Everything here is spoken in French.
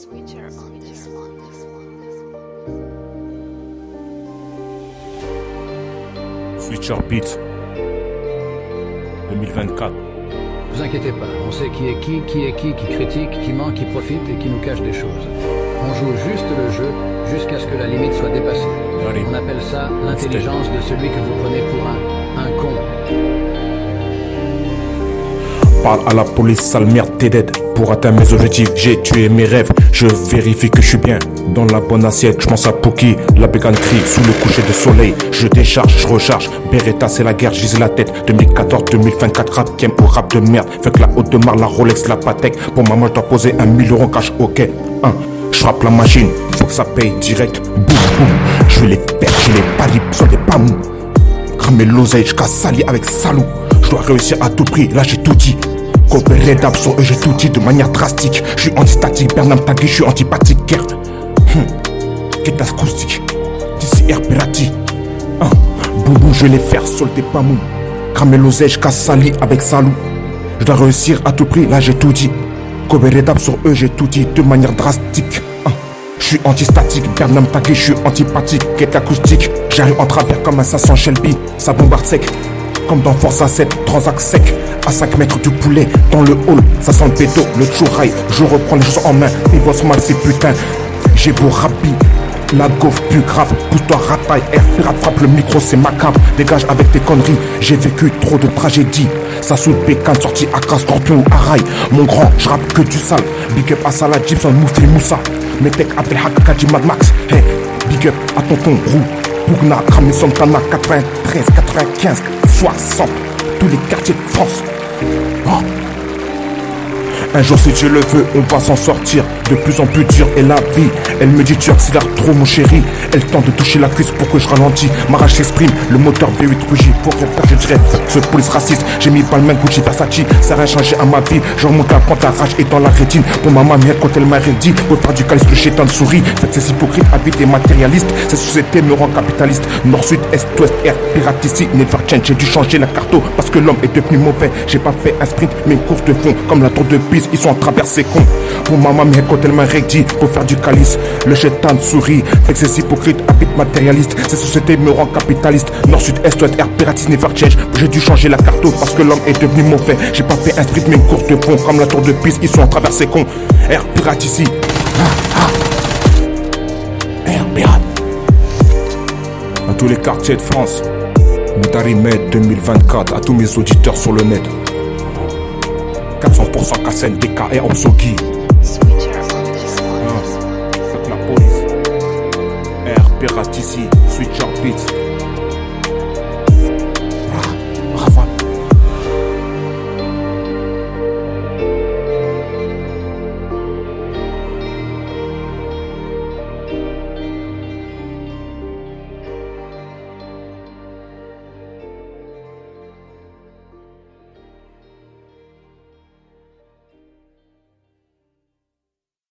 Switcher on this one. Switcher Beats 2024. Vous inquiétez pas, on sait qui est qui critique, qui ment, qui profite et qui nous cache des choses. On joue juste le jeu jusqu'à ce que la limite soit dépassée. On appelle ça l'intelligence de celui que vous prenez pour un con. Parle à la police, sale merde, t'es dead. Pour atteindre mes objectifs, j'ai tué mes rêves. Je vérifie que je suis bien dans la bonne assiette. Je pense à Pookie, la bégane crie sous le coucher de soleil. Je décharge, je recharge. Beretta, c'est la guerre, je vise la tête. 2014-2024, rap game au rap de merde. Fait que la haute de marre, la Rolex, la Patek. Pour maman, je dois poser 1 000 € cash, ok. Je frappe la machine, faut que ça paye direct. Boum, boum. Je vais les faire, je les paris, besoin des pamous. Cramer l'oseille, je casse sali avec salou. Je dois réussir à tout prix, là j'ai tout dit. Coopérer d'ab sur eux, j'ai tout dit de manière drastique. Je suis anti-statique, Bernam Tagui, je suis antipathique. Guerre, qu'est-ce acoustique. D'ici air pirati. Boubou, je vais les faire solder pas mou. Cramer l'oseille, je casse sali avec salou. Je dois réussir à tout prix, là j'ai tout dit. Coopérer d'ab sur eux, j'ai tout dit de manière drastique. Je suis anti-statique, Bernam Tagui, je suis antipathique. Qu'est-ce acoustique. J'arrive en travers comme un 500 Shelby. Ça bombarde sec. Comme dans Force A7, Transac sec. À 5 mètres du poulet, dans le hall, ça sent le bédo, le chouraï. Je reprends les choses en main, ils bossent mal ces putains. J'ai beau rabi, la gaufre plus grave. Pousse-toi rataille, air pirate frappe le micro, c'est macabre. Dégage avec tes conneries, j'ai vécu trop de tragédies. Ça soude bécane, sorti à Scorpion ou Araï. Mon grand, je rappe que du sale. Big up à Salah, Gibson, Moufli, Moussa. Metek, Abdelhak, Kaji, Mad Max. Hey, big up à tonton Roux. Bougna, Kramé, Santana, 93, 95, 60. Tous les quartiers de France. Un jour si Dieu le veut, on va s'en sortir. De plus en plus dur est la vie. Elle me dit tu accélères trop mon chéri. Elle tente de toucher la cuisse pour que je ralentis. Ma rage s'exprime, le moteur V8 rougit. Pour rien faire je dirais fuck ce police raciste. J'ai mis Balmain, Gucci, Versace. Ça n'a rien changé à ma vie. Je remonte la pente, la rage est dans la rétine. Pour ma maman quand elle m'a dit pour faire du calice le chétan sourit. Faites ces hypocrites, habites et matérialistes. Cette société me rend capitaliste. Nord, sud, est, ouest, air, pirate ici. Never change, j'ai dû changer la carte parce que l'homme est devenu mauvais. J'ai pas fait un sprint mais une course de fond. Comme la tour de Pise, ils sont en travers ces cons. Pour ma maman quand elle m'a dit pour faire du calice, le chétan sourit. Fait que ces hypocrites habitent matérialistes. Cette société me rend capitaliste. Nord, sud, est, ouest, air, pirate never change. J'ai dû changer la carte parce que l'homme est devenu mauvais. J'ai pas fait un sprint mais une course de fond. Comme la tour de Pise, ils sont en travers ces cons. Air pirate ici. Air pirate. À tous les quartiers de France. Moudari Med 2024. À tous mes auditeurs sur le net. 400% Kassen, DK et Obsogi. Switcher on this one. Fuck la police. Air pirate ici. Switcher Beats.